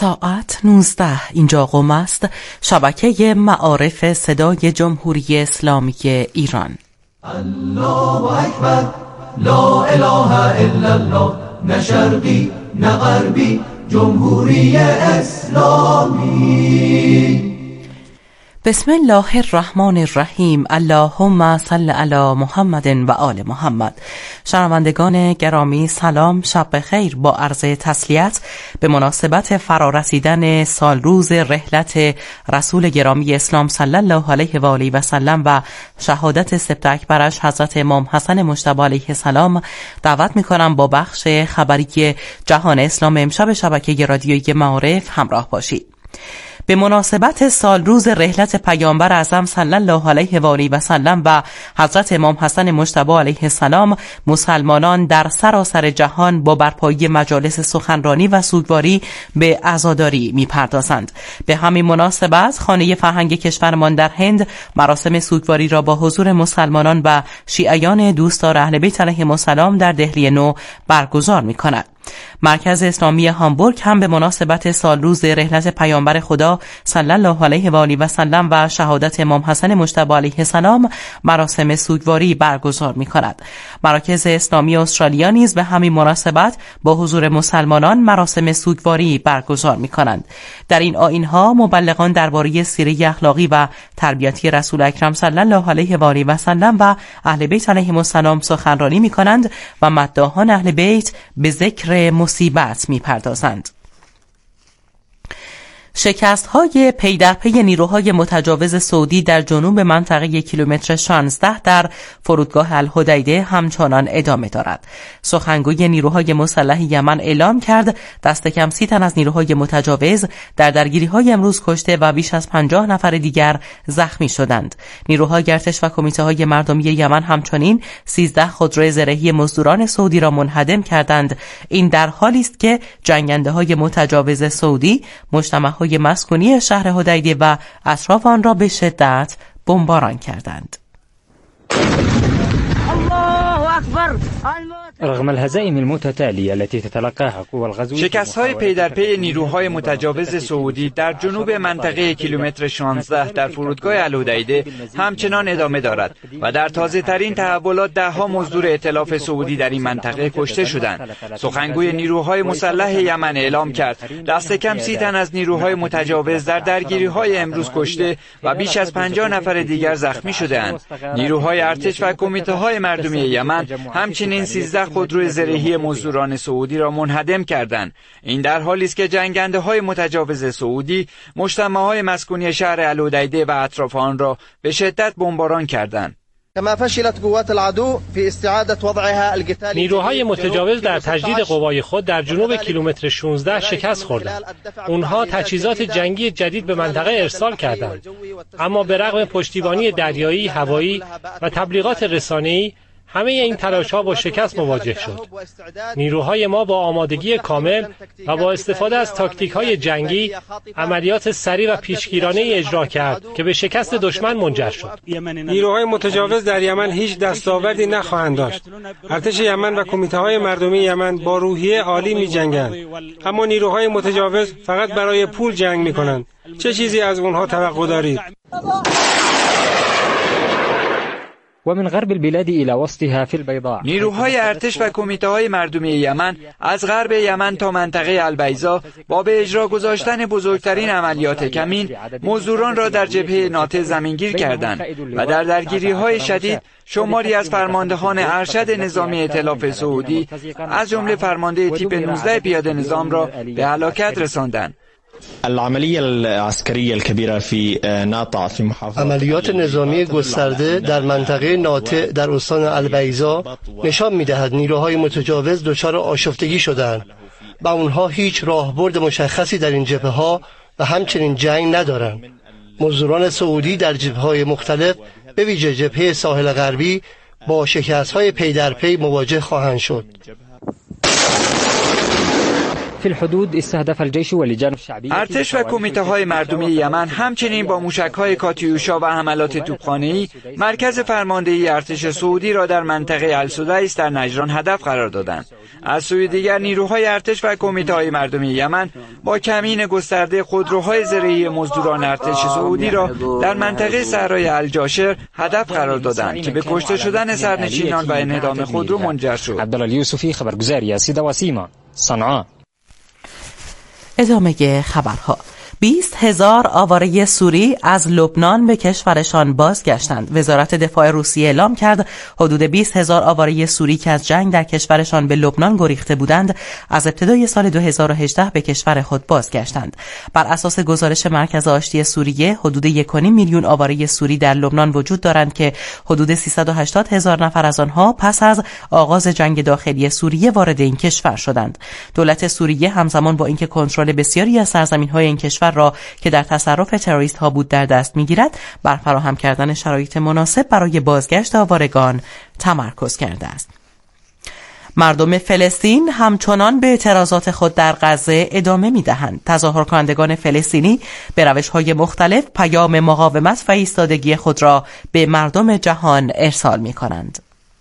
ساعت 19 اینجا قم است، شبکه معارف صدای جمهوری اسلامی ایران. الله اکبر، لا اله الا الله، نه شرقی نه غربی، جمهوری اسلامی. بسم الله الرحمن الرحیم. اللهم صل علی محمد و آل محمد. شنوندگان گرامی سلام، شب بخیر. با عرض تسلیت به مناسبت فرارسیدن سالروز رحلت رسول گرامی اسلام صلی الله علیه و آله و سلم و شهادت سبط اکبرش حضرت امام حسن مجتبی علیه السلام دعوت می‌کنم با بخش خبری جهان اسلام امشب شبکه رادیویی معارف همراه باشید. به مناسبت سالروز رحلت پیامبر اعظم صلی الله علیه و آله و سلم و حضرت امام حسن مجتبی علیه السلام، مسلمانان در سراسر جهان با برپایی مجالس سخنرانی و سوگواری به عزاداری می‌پردازند. به همین مناسبت خانه فرهنگ کشورمان در هند مراسم سوگواری را با حضور مسلمانان و شیعیان دوستدار اهل بیت علیهم السلام در دهلی نو برگزار می‌کند. مرکز اسلامی هامبورگ هم به مناسبت سالروز رحلت پیامبر خدا صلی الله علیه و آله و سلم و شهادت امام حسن مجتبی علیه السلام مراسم سوگواری برگزار می‌کند. مراکز اسلامی استرالیا نیز به همین مناسبت با حضور مسلمانان مراسم سوگواری برگزار می‌کنند. در این آیین‌ها مبلغان درباره سیره اخلاقی و تربیتی رسول اکرم صلی الله علیه و آله و سلم و اهل بیت علیهم السلام سخنرانی می‌کنند و مداحان اهل بیت به ذکر مصیبت می‌پردازند. شکست‌های پی در پی نیروهای متجاوز سعودی در جنوب منطقه کیلومتر 16 در فرودگاه الحدیده همچنان ادامه دارد. سخنگوی نیروهای مسلح یمن اعلام کرد دست کم 30 تن از نیروهای متجاوز در درگیری‌های امروز کشته و بیش از 50 نفر دیگر زخمی شدند. نیروهای ارتش و کمیته‌های مردمی یمن همچنین 13 خودروی زرهی مزدوران سعودی را منهدم کردند. این در حالی است که جنگنده‌های متجاوز سعودی مجتمع‌های مسکونی شهر حدیده و اطراف آن را به شدت بمباران کردند. رغم الهزائم المتتالية التي تتلقاها قوى الغزو، شکست‌های پی در پی نیروهای متجاوز سعودی در جنوب منطقه کیلومتر 16 در فرودگاه الحدیده همچنان ادامه دارد و در تازه‌ترین تحولات ده‌ها مزدور ائتلاف سعودی در این منطقه کشته شدند. سخنگوی نیروهای مسلح یمن اعلام کرد دست کم 30 تن از نیروهای متجاوز در درگیری‌های امروز کشته و بیش از 50 نفر دیگر زخمی شده‌اند. نیروهای ارتش و کمیته‌های مردمی یمن همچنین 13 خودروی زرهی مزدوران سعودی را منهدم کردند. این در حالی است که جنگنده‌های متجاوز سعودی مجتمع‌های مسکونی شهر الحدیده و اطراف آن را به شدت بمباران کردند. نیروهای متجاوز در تجدید قوای خود در جنوب کیلومتر 16 شکست خوردند. اونها تجهیزات جنگی جدید به منطقه ارسال کردند، اما به رغم پشتیبانی دریایی، هوایی و تبلیغات رسانه‌ای همه این تلاش‌ها با شکست مواجه شد. نیروهای ما با آمادگی کامل و با استفاده از تاکتیک‌های جنگی عملیات سریع و پیشگیرانه اجرا کرد که به شکست دشمن منجر شد. نیروهای متجاوز در یمن هیچ دستاوردی نخواهند داشت. ارتش یمن و کمیته‌های مردمی یمن با روحیه عالی می‌جنگند، اما نیروهای متجاوز فقط برای پول جنگ می‌کنند. چه چیزی از اونها توقع دارید؟ ومن غرب البلاد الى وسطها في البيضاء، نیروهای ارتش و کمیته‌های مردمی یمن از غرب یمن تا منطقه البیضا با به اجرا گذاشتن بزرگترین عملیات کمین مزدوران را در جبهه ناطق زمینگیر کردند و در درگیری‌های شدید شماری از فرماندهان ارشد نظامی ائتلاف سعودی از جمله فرمانده تیپ 19 پیاده نظام را به هلاکت رساندند. عملیات نظامی گسترده در منطقه ناطق در استان البیضا نشان می‌دهد نیروهای متجاوز دچار آشفتگی شدند و آنها هیچ راهبرد مشخصی در این جبهه‌ها و همچنین جنگ ندارند. مزدوران سعودی در جبهه‌های مختلف به ویژه جبهه ساحل غربی با شکست‌های پی در پی مواجه خواهند شد. ارتش و کمیته‌های مردمی یمن همچنین با موشک‌های کاتیوشا و حملات توپخانه‌ای مرکز فرماندهی ارتش سعودی را در منطقه السدیس در نجران هدف قرار دادند. از سوی دیگر نیروهای ارتش و کمیته‌های مردمی یمن با کمین گسترده خودروهای زرهی مزدوران ارتش سعودی را در منطقه صحرای الجاشر هدف قرار دادند که به کشته شدن سرنشینان و انهدام خودرو منجر شد. عبدالله یوسفی، خبرگزاری از سیما، صنعا. ادامه خبرها. 20,000 آواره سوری از لبنان به کشورشان بازگشتند. وزارت دفاع روسیه اعلام کرد حدود 20,000 آواره سوری که از جنگ در کشورشان به لبنان گریخته بودند از ابتدای سال 2018 به کشور خود بازگشتند. بر اساس گزارش مرکز آشتی سوریه حدود 1.5 میلیون آواره سوری در لبنان وجود دارند که حدود 380,000 نفر از آنها پس از آغاز جنگ داخلی سوریه وارد این کشور شدند. دولت سوریه همزمان با اینکه کنترل بسیاری از سرزمین‌های این کشور را که در تصرف تروریست ها بود در دست میگیرد، بر فراهم کردن شرایط مناسب برای بازگشت آوارگان تمرکز کرده است. مردم فلسطین همچنان به اعتراضات خود در غزه ادامه می‌دهند. تظاهرکنندگان فلسطینی به روش‌های مختلف پیام مقاومت و ایستادگی خود را به مردم جهان ارسال می‌کنند.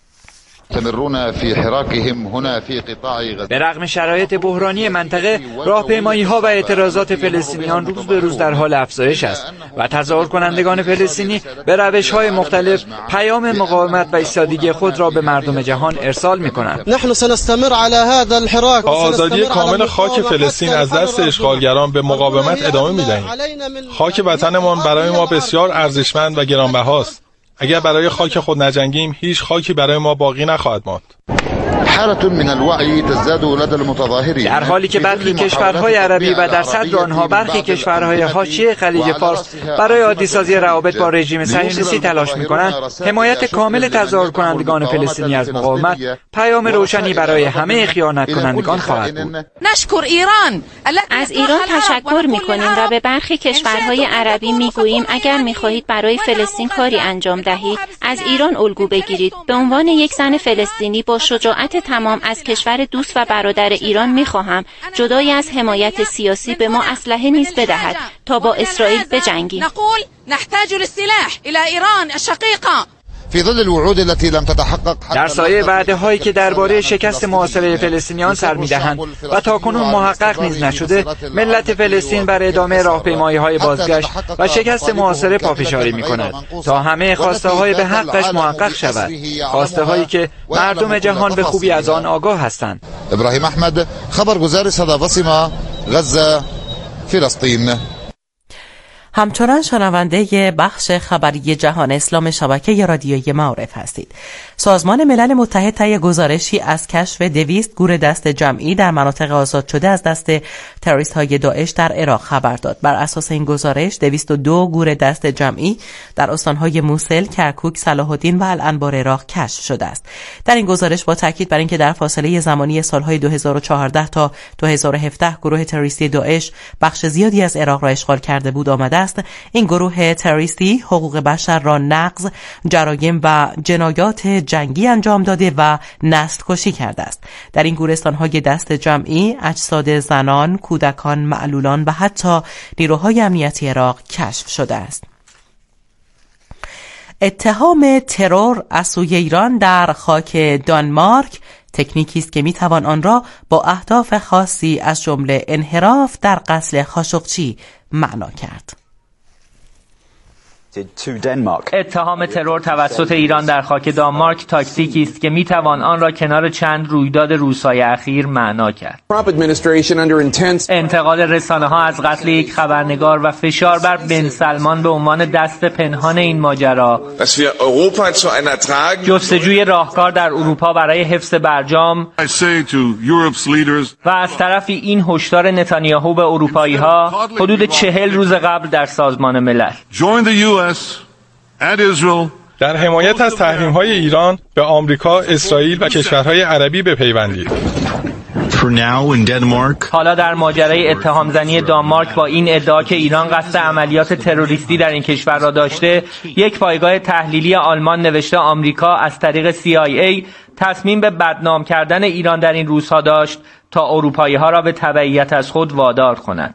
به رغم شرایط بحرانی منطقه، راهپیمایی‌ها و اعتراضات فلسطینیان روز به روز در حال افزایش است و تظاهرکنندگان فلسطینی به روش‌های مختلف پیام مقاومت و ایستادگی خود را به مردم جهان ارسال می‌کنند. با آزادی کامل خاک فلسطین از دست اشغالگران به مقاومت ادامه می‌دهیم. خاک وطنمان برای ما بسیار ارزشمند و گرانبهاست. اگر برای خاک خود نجنگیم، هیچ خاکی برای ما باقی نخواهد ماند. در حالی که برخی کشورهای عربی و در صدر آنها برخی کشورهای حاشیه خلیج فارس برای عادی‌سازی روابط با رژیم صهیونیستی تلاش می‌کنند، حمایت کامل تظاهرکنندگان فلسطینی از مقاومت پیام روشنی برای همه خیانت کنندگان خواهد بود. از ایران تشکر می‌کنیم و به برخی کشورهای عربی می‌گوییم اگر می‌خواهید برای فلسطین کاری انجام دهید، از ایران الگو بگیرید. به عنوان یک زن فلسطینی با شجاعت تمام از کشور دوست و برادر ایران می‌خواهم جدای از حمایت سیاسی به ما اسلحه نیز بدهد تا با اسرائیل بجنگیم. در سایه وعده‌هایی که درباره شکست محاصره فلسطینیان سر می‌دهند و تاکنون محقق نیز نشده، ملت فلسطین بر ادامه راهپیمایی‌های بازگشت و شکست محاصره پافشاری می‌کند تا همه خواسته‌های به حقش محقق شود، خواسته‌هایی که مردم جهان به خوبی از آن آگاه هستند. ابراهیم احمد، خبرگزار صدا و سیما، غزه، فلسطین. همچنان شنونده بخش خبری جهان اسلام شبکه رادیویی معارف هستید. سازمان ملل متحد طی گزارشی از کشف 200 گور دست جمعی در مناطق آزاد شده از دست تروریست‌های داعش در عراق خبر داد. بر اساس این گزارش 202 گور دست جمعی در استان‌های موصل، کرکوک، صلاح الدین و الانبار عراق کشف شده است. در این گزارش با تاکید بر اینکه در فاصله زمانی سال‌های 2014 تا 2017 گروه تروریستی داعش بخش زیادی از عراق را اشغال کرده بود آمده است، این گروه تروریستی حقوق بشر را نقض، جرایم و جنایات جنگی انجام داده و نسل کشی کرده است. در این گورستان‌های دست جمعی اجساد زنان، کودکان، معلولان و حتی نیروهای امنیتی عراق کشف شده است. اتهام ترور از سوی ایران در خاک دانمارک تکنیکی است که میتوان آن را با اهداف خاصی از جمله انحراف در قتل خاشقچی معنا کرد. اتهام ترور توسط ایران در خاک دانمارک تاکتیکی است که میتوان آن را کنار چند رویداد روزهای اخیر معنا کرد. انتقاد رسانه‌ها از قتل یک خبرنگار و فشار بر بن سلمان به عنوان دست پنهان این ماجرا، جستجوی راهکار در اروپا برای حفظ برجام و از طرفی این هشدار نتانیاهو به اروپایی‌ها حدود 40 روز قبل در سازمان ملل. در حمایت از تحریم‌های ایران به آمریکا، اسرائیل و کشورهای عربی بپیوندید. حالا در ماجرای اتهام زنی دانمارک با این ادعا که ایران قصد عملیات تروریستی در این کشور را داشته، یک پایگاه تحلیلی آلمان نوشته آمریکا از طریق CIA تصمیم به بدنام کردن ایران در این روزها داشت تا اروپایی ها را به تبعیت از خود وادار کنند.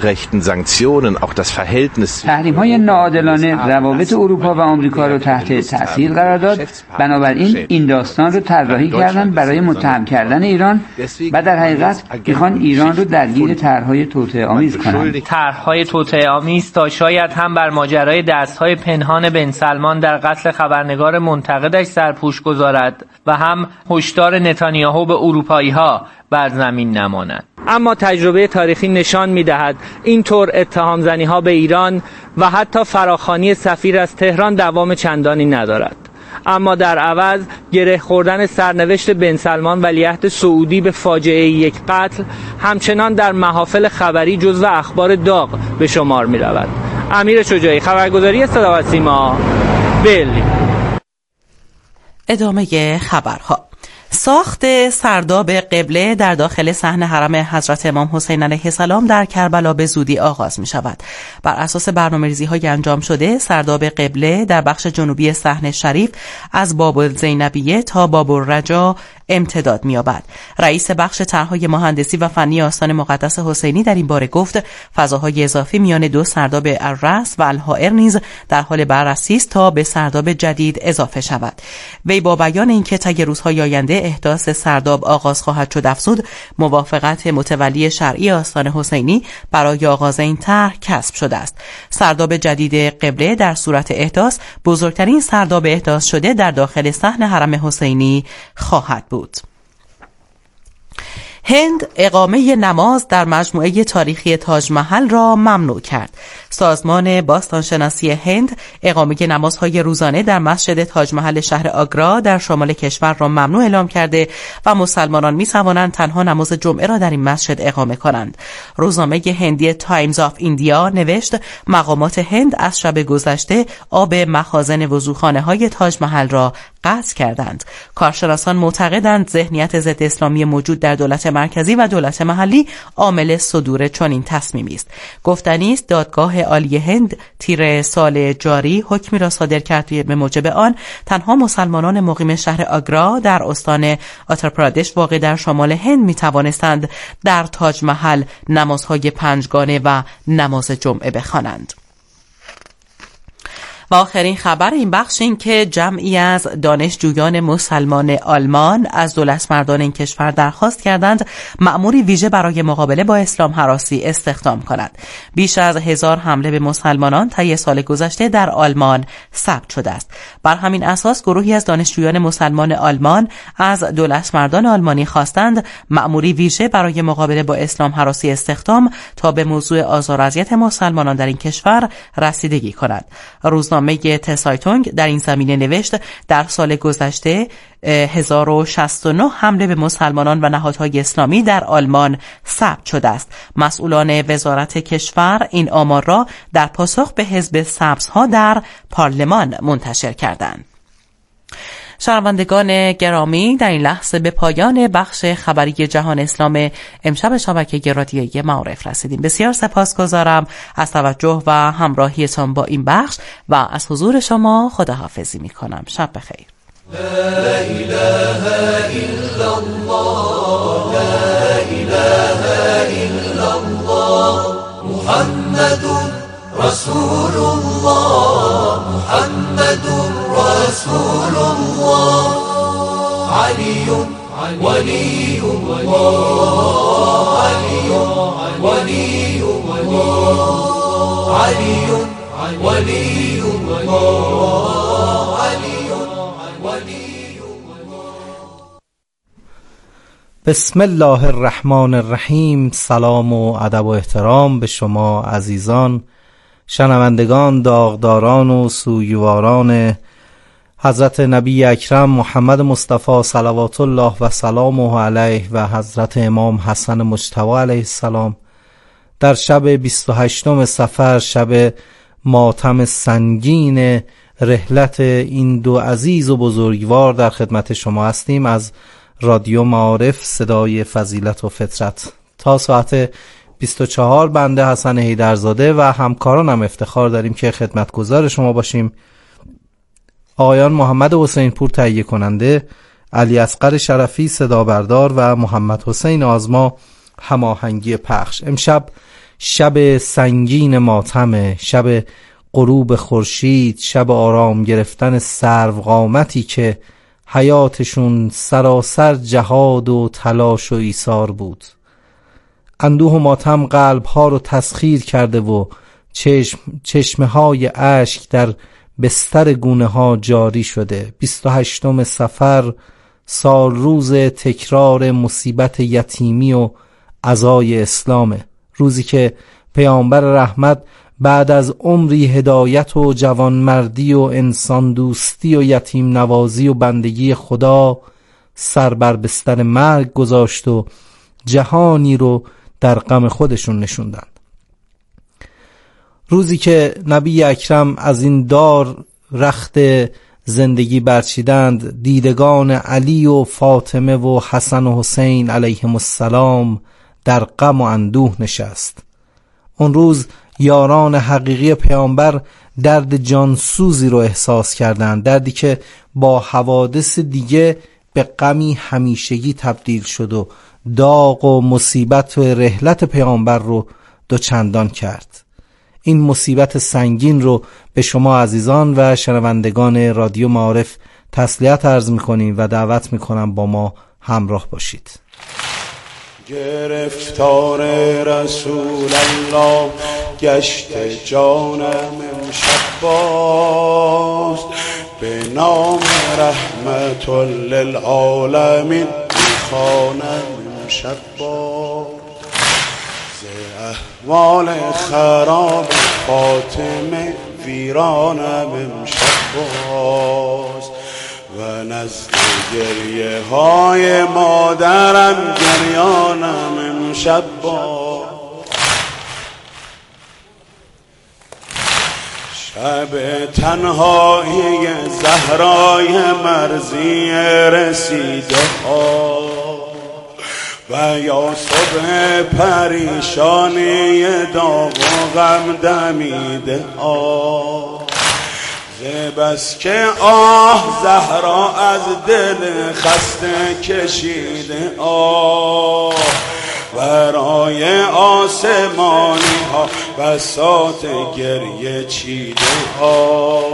تحریم های ناعادلانه روابط اروپا و آمریکا را تحت تاثیر قرار داد. بنابراین این داستان رو طراحی کردن برای متهم کردن ایران و در حقیقت میخوان ایران رو درگیر طرحهای توطئه‌آمیز کنند. طرحهای توطئه‌آمیز تا شاید هم بر ماجرای دستهای پنهان بن سلمان در قتل خبرنگار منتقدش سرپوش گذارد و هم هشدار نتانیاهو به اروپایی ها بر زمین نماند. اما تجربه تاریخی نشان می‌دهد اینطور اتهام زنی‌ها به ایران و حتی فراخوانی سفیر از تهران دوام چندانی ندارد. اما در عوض گره خوردن سرنوشت بن سلمان ولیعهد سعودی به فاجعه یک قتل همچنان در محافل خبری جزو اخبار داغ به شمار می‌رود. امیر شجاعی، خبرگزاری صدا و سیما، برلین. ادامه خبرها. ساخت سرداب قبله در داخل صحن حرم حضرت امام حسین علیه السلام در کربلا به زودی آغاز می شود. بر اساس برنامه‌ریزی‌های انجام شده، سرداب قبله در بخش جنوبی صحن شریف از باب الزینبیه تا باب الرجا امتداد می‌یابد. رئیس بخش طرح‌های مهندسی و فنی آستان مقدس حسینی در این باره گفت فضاهای اضافی میان دو سرداب الرأس و الحائر نیز در حال بررسی است تا به سرداب جدید اضافه شود. وی با بیان اینکه طی روزهای آینده احداث سرداب آغاز خواهد شد افزود موافقت متولی شرعی آستان حسینی برای آغاز این طرح کسب شده است. سرداب جدید قبله در صورت احداث بزرگترین سرداب احداث شده در داخل صحن حرم حسینی خواهد بود. هند اقامه نماز در مجموعه تاریخی تاج محل را ممنوع کرد. سازمان باستانشناسی هند اقامه نمازهای روزانه در مسجد تاج محل شهر آگرا در شمال کشور را ممنوع اعلام کرده و مسلمانان می‌توانند تنها نماز جمعه را در این مسجد اقامه کنند. روزنامه هندی تایمز آف ایندیا نوشت مقامات هند از شب گذشته آب مخازن وضوخانه‌های تاج محل را قطع کردند. کارشناسان معتقدند ذهنیت ضد اسلامی موجود در دولت مرکزی و دولت محلی عامل صدور چنین تصمیمی است. گفتنی است دادگاه عالی هند تیر سال جاری حکمی را صادر کرد به موجب آن تنها مسلمانان مقیم شهر آگرا در استان آترپرادش واقع در شمال هند می توانستند در تاج محل نمازهای پنجگانه و نماز جمعه بخوانند. و آخرین خبر این بخش این که جمعی از دانشجویان مسلمان آلمان از دولتمردان این کشور درخواست کردند مأموری ویژه برای مقابله با اسلام هراسی استخدام کند. بیش از 1000 حمله به مسلمانان طی سال گذشته در آلمان ثبت شده است. بر همین اساس گروهی از دانشجویان مسلمان آلمان از دولتمردان آلمانی خواستند مأموری ویژه برای مقابله با اسلام هراسی استخدام تا به موضوع آزار و اذیت مسلمانان در این کشور رسیدگی کند. روزنامه تسایتونگ در این زمینه نوشت در سال گذشته 1069 حمله به مسلمانان و نهادهای اسلامی در آلمان ثبت شده است. مسئولان وزارت کشور این آمار را در پاسخ به حزب سبزها در پارلمان منتشر کردند. شنوندگان گرامی، در این لحظه به پایان بخش خبری جهان اسلام امشب شبکه رادیویی معارف رسیدیم. بسیار سپاسگزارم از توجه و همراهیتان با این بخش و از حضور شما خداحافظی می‌کنم. شب بخیر. لا إله إلا الله لا إله إلا الله محمد رسول الله محمد رسول الله علي ولي الله علي ولي الله علي ولي الله علي ولي بسم الله الرحمن الرحیم. سلام و ادب و احترام به شما عزیزان شنوندگان، داغداران و سوگواران حضرت نبی اکرم محمد مصطفی صلوات الله و سلامه علیه و حضرت امام حسن مجتبی علیه السلام در شب 28 صفر، شب ماتم سنگین رحلت این دو عزیز و بزرگوار در خدمت شما هستیم از رادیو معارف صدای فضیلت و فطرت. تا ساعت 24 بنده حسن حیدرزاده و همکارانم افتخار داریم که خدمتگزار شما باشیم. آقایان محمد حسین پور تهیه کننده، علی اصغر شرفی صدا بردار و محمد حسین آزما هماهنگی پخش. امشب شب سنگین ماتمه، شب غروب خورشید، شب آرام گرفتن سروقامتی که حیاتشون سراسر جهاد و تلاش و ایثار بود. اندوه و ماتم قلبها رو تسخیر کرده و چشمه های اشک در بستر گونه ها جاری شده. 28 صفر سال روز تکرار مصیبت یتیمی و عزای اسلامه، روزی که پیامبر رحمت بعد از عمری هدایت و جوانمردی و انسان دوستی و یتیم نوازی و بندگی خدا سر بر بستر مرگ گذاشت و جهانی رو در غم خودشون نشوندند. روزی که نبی اکرم از این دار رخت زندگی برچیدند، دیدگان علی و فاطمه و حسن و حسین علیهم السلام در غم و اندوه نشست. اون روز یاران حقیقی پیامبر درد جانسوزی رو احساس کردند، دردی که با حوادث دیگه به غمی همیشگی تبدیل شد و داغ و مصیبت و رحلت پیامبر رو دوچندان کرد. این مصیبت سنگین رو به شما عزیزان و شنوندگان رادیو معارف تسلیت عرض می‌کنیم و دعوت می‌کنم با ما همراه باشید. گرفتار رسول الله گشت جانم امشب باز، به نام رحمت للعالمین خوانم امشب باز. ز احوال خراب فاطمه ویرانم امشب باز، و نزد گریه های مادرم گریانم امشب باز. شب تنهایی زهرای مرزی رسیده ها، و یا صبح پریشانی داغ و غم دمیده ها. بس که آه زهرا از دل خسته کشیده آه، برای آسمانی ها بساط گریه چیده آه.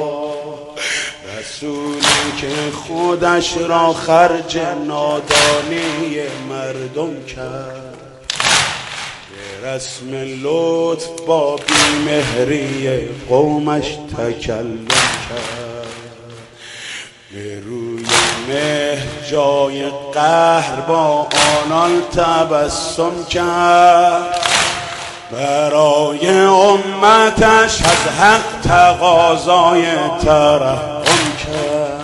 رسولی که خودش را خرج نادانی مردم کرد، رسم لطف با بیمهری قومش تکلم کرد. به روی مهر جای قهر با آنان تبسم کرد، برای امتش از حق تقاضای ترحم کرد.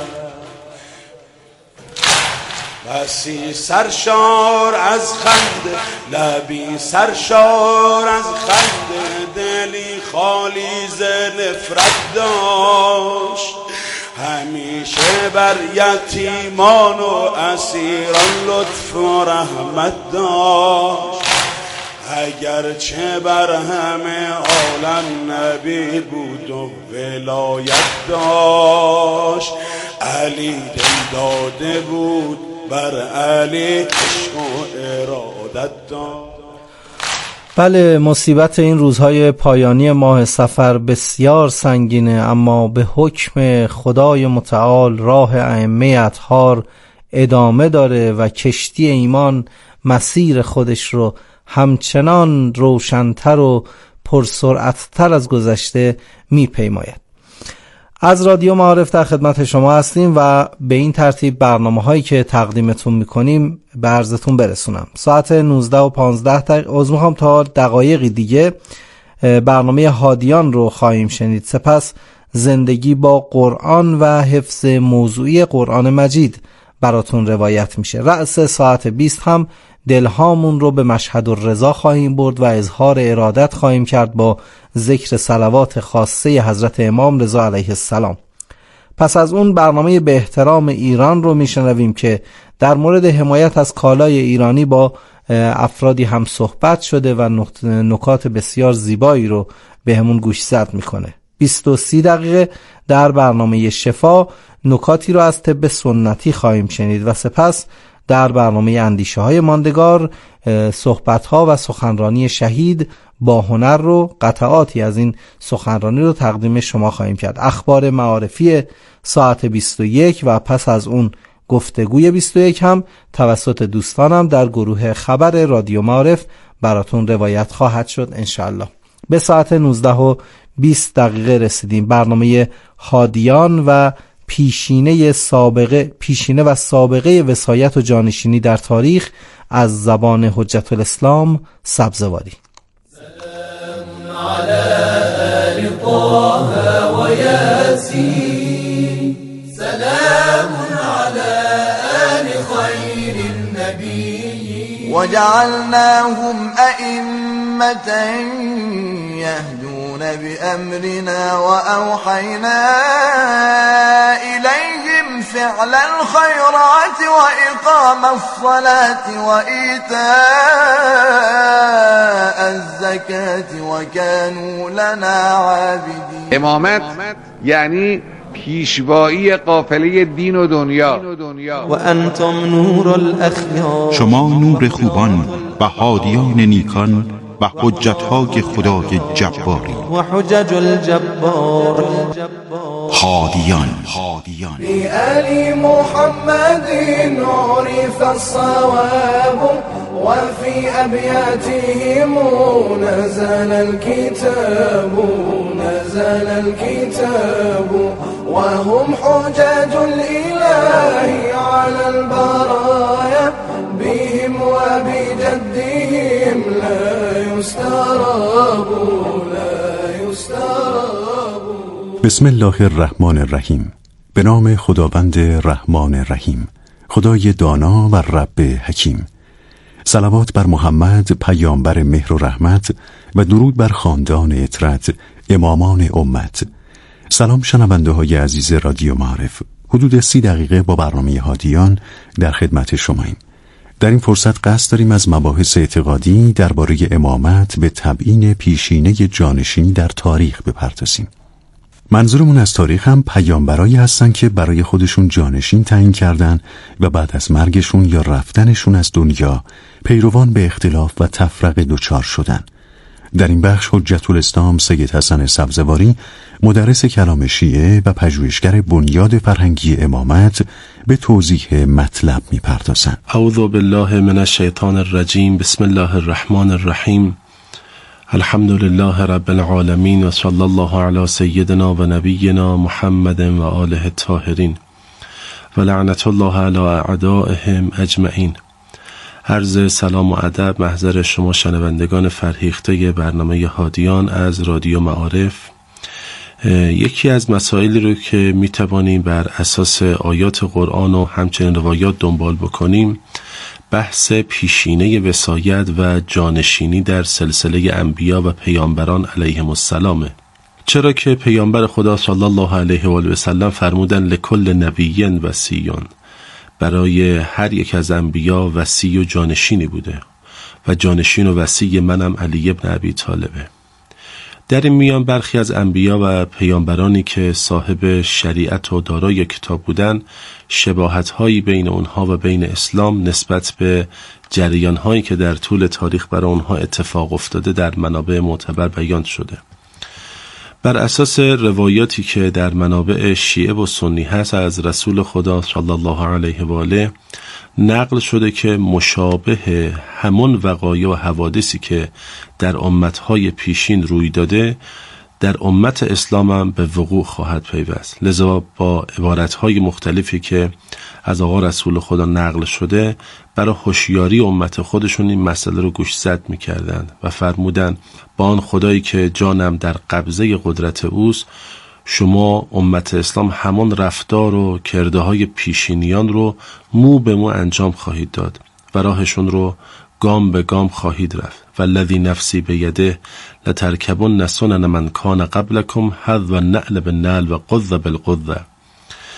بسی سرشار از خنده، لبی سرشار از خنده، دلی خالی ز نفرت داشت. همیشه بر یتیمان و اسیران لطف و رحمت داشت. اگرچه بر همه عالم نبی بود و ولایت داشت، علی دل داده بود بر علی عشق و ارادت داشت. بله، مصیبت این روزهای پایانی ماه صفر بسیار سنگینه، اما به حکم خدای متعال راه ائمه اطهار ادامه داره و کشتی ایمان مسیر خودش رو همچنان روشن‌تر و پرسرعت‌تر از گذشته می‌پیماید. از رادیو معارف در خدمت شما هستیم و به این ترتیب برنامه‌هایی که تقدیمتون می‌کنیم به عرضتون برسونم. ساعت 19:15 میخوام تا دقایقی دیگه برنامه هادیان رو خواهیم شنید. سپس زندگی با قرآن و حفظ موضوعی قرآن مجید براتون روایت میشه. رأس ساعت 20 هم دلهامون رو به مشهد الرضا خواهیم برد و اظهار ارادت خواهیم کرد با ذکر صلوات خاصه حضرت امام رضا علیه السلام. پس از اون برنامه به احترام ایران رو میشنویم که در مورد حمایت از کالای ایرانی با افرادی هم صحبت شده و نکات بسیار زیبایی رو به همون گوشزد میکنه. 20:30 دقیقه در برنامه شفا نکاتی را از طب سنتی خواهیم شنید و سپس در برنامه اندیشه های ماندگار صحبت ها و سخنرانی شهید با هنر رو قطعاتی از این سخنرانی رو تقدیم شما خواهیم کرد. اخبار معارفی ساعت 21 و پس از اون گفتگوی 21 هم توسط دوستانم در گروه خبر رادیو معارف براتون روایت خواهد شد انشالله. به ساعت 19:20 رسیدیم. برنامه هادیان و پیشینه و سابقه وصایت و جانشینی در تاریخ از زبان حجت الاسلام سبزواری. سلام علی آل طه و یاسین، سلام علی آل خیر النبی وجعلناهم ائمة يهدون بأمرنا وأوحينا إليهم فعل الخيرات وإقام الصلاة وإيتاء الزكاة وكانوا لنا عابدين. امامت یعنی پیشوایی قافله دین و دنیا. و انتم نور الاخیار، شما نور خوبان و هادیان نیکان و حجت‌های خدای جباری و حجج الجبار هادیان. بی آل محمد عرف الصواب و فی ابیاتهم نزل الكتاب و هم حجج الاله على البرايا بهم و بجدهم لا يستراب. بسم الله الرحمن الرحیم. به نام خداوند رحمان رحیم، خدای دانا و رب حکیم. صلوات بر محمد پیامبر مهر و رحمت و درود بر خاندان اطرت امامان امت. سلام شنونده های عزیز رادیو معارف. حدود 30 دقیقه با برنامه هادیان در خدمت شماییم. در این فرصت قصد داریم از مباحث اعتقادی درباره امامت به تبیین پیشینه جانشینی در تاریخ بپردازیم. منظورمون از تاریخ هم پیامبرایی هستن که برای خودشون جانشین تعیین کردن و بعد از مرگشون یا رفتنشون از دنیا پیروان به اختلاف و تفرقه دچار شدن. در این بخش حجت الاسلام سید حسن سبزواری، مدرس کلام شیعه و پژوهشگر بنیاد فرهنگی امامت، به توضیح مطلب می‌پردازند. اعوذ بالله من الشیطان الرجیم. بسم الله الرحمن الرحیم. الحمد لله رب العالمین و صلی الله علی سیدنا و نبینا محمد و آله الطاهرین و لعنت الله علی اعدائهم اجمعین. عرض سلام و ادب محضر شما شنوندگان فرهیخته برنامه هادیان از رادیو معارف. یکی از مسائلی رو که می توانیم بر اساس آیات قرآن و همچنین روایات دنبال بکنیم، بحث پیشینه وصایت و جانشینی در سلسله انبیا و پیامبران علیهم السلام. چرا که پیامبر خدا صلی الله علیه و آله و سلم فرمودن لکل نبی وصیون، برای هر یک از انبیا وصی و جانشینی بوده و جانشین و وصی منم علی ابن ابی طالبه. در این میان برخی از انبیا و پیامبرانی که صاحب شریعت و دارای کتاب بودند، شباهت‌هایی بین اونها و بین اسلام نسبت به جریان‌هایی که در طول تاریخ برای اونها اتفاق افتاده در منابع معتبر بیان شده. بر اساس روایاتی که در منابع شیعه و سنی هست از رسول خدا صلی الله علیه و آله نقل شده که مشابه همون وقایع و حوادثی که در امتهای پیشین روی داده در امت اسلام هم به وقوع خواهد پیوست. لذا با عبارتهای مختلفی که از آقا رسول خدا نقل شده برای هوشیاری امت خودشون این مسئله رو گوشزد می‌کردند و فرمودند با آن خدایی که جانم در قبضه قدرت اوست، شما امت اسلام همان رفتار و کرده‌های پیشینیان رو مو به مو انجام خواهید داد و راهشون رو گام به گام خواهید رفت. والذی نفسی بیده لترکبن سنن من کان قبلکم حذو النعل بالنعل و قذ بالقذ.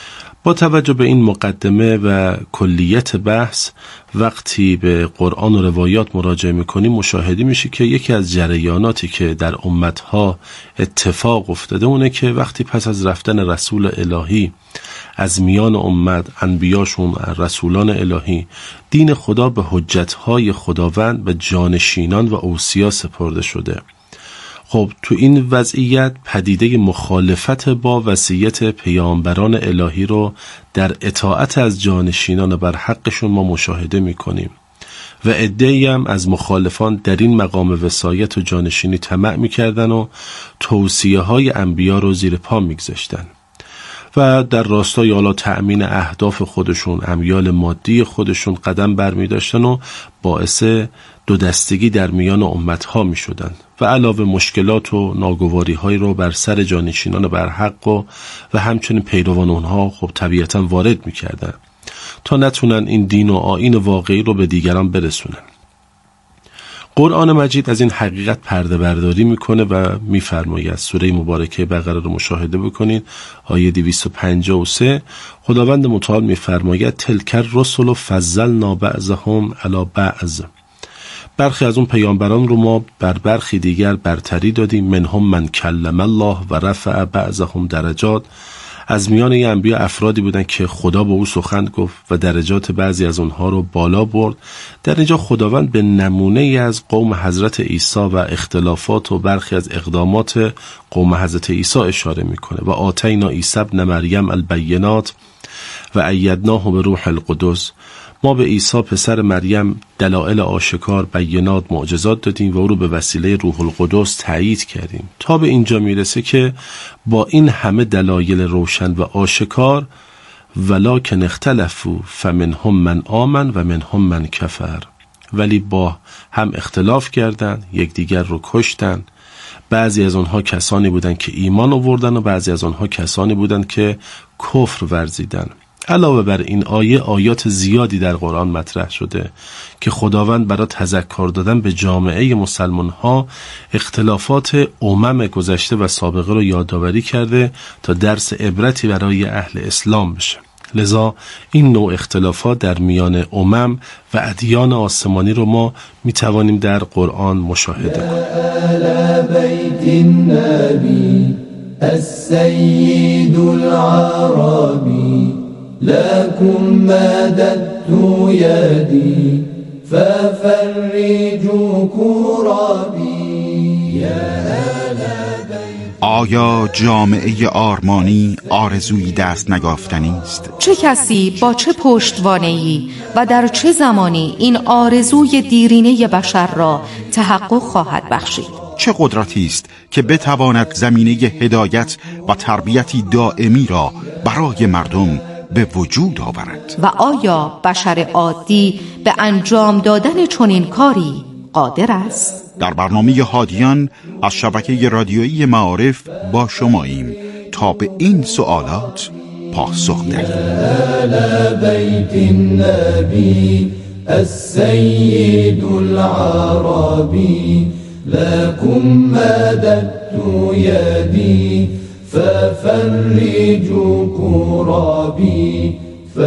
با توجه به این مقدمه و کلیت بحث، وقتی به قرآن و روایات مراجعه میکنیم مشاهده میشه که یکی از جریاناتی که در امتها اتفاق افتاده اونه که وقتی پس از رفتن رسول الهی از میان امت، انبیاشون، رسولان الهی، دین خدا به حجتهای خداوند به جانشینان و اوصیا سپرده شده. خب تو این وضعیت پدیده مخالفت با وصیت پیامبران الهی رو در اطاعت از جانشینان بر حقشون ما مشاهده میکنیم و عده‌ای هم از مخالفان در این مقام وصایت و جانشینی طمع میکردن و توصیه های انبیا رو زیر پا میگذاشتن و در راستای حالا تأمین اهداف خودشون، امیال مادی خودشون قدم برمی داشتن و باعث دو دستگی در میان امتها می شدن و علاوه مشکلات و ناگواری های رو بر سر جانشینان برحق و همچنین پیروان اونها خب طبیعتا وارد می کردن تا نتونن این دین و آیین واقعی رو به دیگران برسونن. قرآن مجید از این حقیقت پرده برداری میکنه و میفرماید، سوره مبارکه بقره رو مشاهده بکنید، آیه 253 خداوند متعال میفرماید تلک الرسل فضلنا بعضهم علی بعض، برخی از اون پیامبران رو ما بر برخی دیگر برتری دادیم، منهم من کلم الله و رفع بعضهم درجات، از میان این انبیا افرادی بودن که خدا به او سخن گفت و درجات بعضی از اونها رو بالا برد. در اینجا خداوند به نمونه ای از قوم حضرت عیسی و اختلافات و برخی از اقدامات قوم حضرت عیسی اشاره میکنه و آتینا عیسی ابن مریم البینات و ایدناه به روح القدس، ما به عیسی پسر مریم دلائل آشکار، بینات، معجزات دادیم و او رو به وسیله روح القدس تایید کردیم، تا به اینجا میرسه که با این همه دلایل روشن و آشکار ولکن اختلفوا فمنهم من آمن و منهم من کفر، ولی با هم اختلاف کردند، یکدیگر رو کشتن. بعضی از آنها کسانی بودند که ایمان آوردن و بعضی از آنها کسانی بودند که کفر ورزیدن. علاوه بر این آیات زیادی در قرآن مطرح شده که خداوند برای تذکر دادن به جامعه مسلمان ها اختلافات امم گذشته و سابقه رو یادآوری کرده تا درس عبرتی برای اهل اسلام بشه. لذا این نوع اختلافات در میان امم و ادیان آسمانی رو ما میتوانیم در قرآن مشاهده کنیم. لكم مددت يدي ففرجوا كربي. آیا جامعه آرمانی آرزوی دست نیافتنی است؟ چه کسی با چه پشتوانه‌ای و در چه زمانی این آرزوی دیرینه بشر را تحقق خواهد بخشید؟ چه قدرتی است که بتواند زمینه هدایت و تربیتی دائمی را برای مردم به وجود آورد؟ و آیا بشر عادی به انجام دادن چنین کاری قادر است؟ در برنامه هادیان از شبکه رادیویی معارف با شماییم تا به این سوالات پاسخ دهیم. بیت النبی السید العربی لكم مددت يدي ففرجوا كربي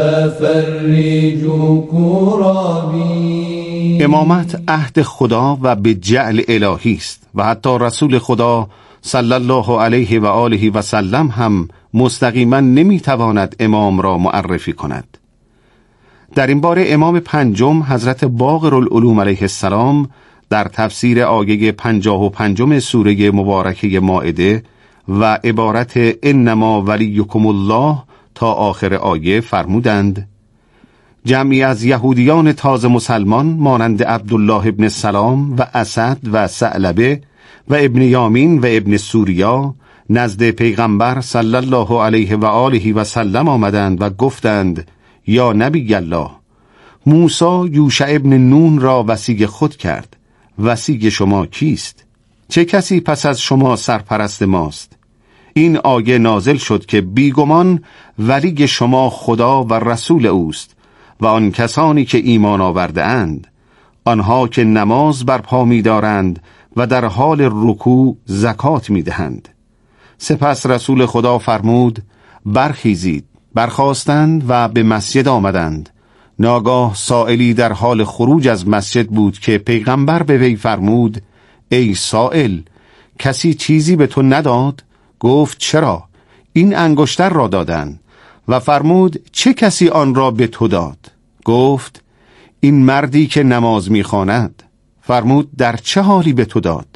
ففرجوا كربي. امامت عهد خدا و به جعل الهی است و حتی رسول خدا صلی الله علیه و آله و سلم هم مستقیما نمیتواند امام را معرفی کند. در این باره امام پنجم حضرت باقرالعلوم علیه السلام در تفسیر آیه 55 سوره مبارکه مائده و عبارت انما ولیکم الله تا آخر آیه فرمودند جمعی از یهودیان تازه مسلمان مانند عبدالله ابن سلام و اسد و ثعلبه و ابن یامین و ابن سوریا نزد پیغمبر صلی الله علیه و آله و سلم آمدند و گفتند یا نبی الله، موسی یوشع ابن نون را وصی خود کرد، وصی شما کیست؟ چه کسی پس از شما سرپرست ماست؟ این آیه نازل شد که بیگمان ولی شما خدا و رسول اوست و آن کسانی که ایمان آورده اند، آنها که نماز برپا می دارند و در حال رکوع زکات می دهند. سپس رسول خدا فرمود برخیزید برخاستند و به مسجد آمدند. ناگاه سائلی در حال خروج از مسجد بود که پیغمبر به وی فرمود: ای سائل، کسی چیزی به تو نداد؟ گفت چرا؟ این انگشتر را دادند. و فرمود: چه کسی آن را به تو داد؟ گفت: این مردی که نماز می‌خواند. فرمود: در چه حالی به تو داد؟